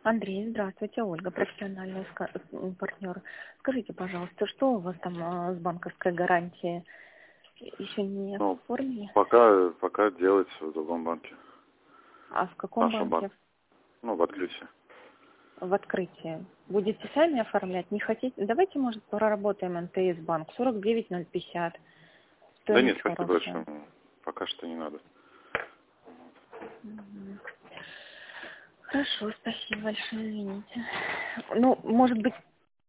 Андрей, здравствуйте, Ольга, профессиональный партнер. Скажите, пожалуйста, что у вас там с банковской гарантией? Еще не Ну, оформили? пока делается в другом банке. А в каком В нашем банке? банке. Ну, в открытии. В открытии. Будете сами оформлять? Не хотите? Давайте, может, проработаем МТС банк. 49050. Да нет, Стоимость спасибо хорошая. большое. Пока что не надо. Мгм. Хорошо, спасибо большое, извините. Ну, может быть,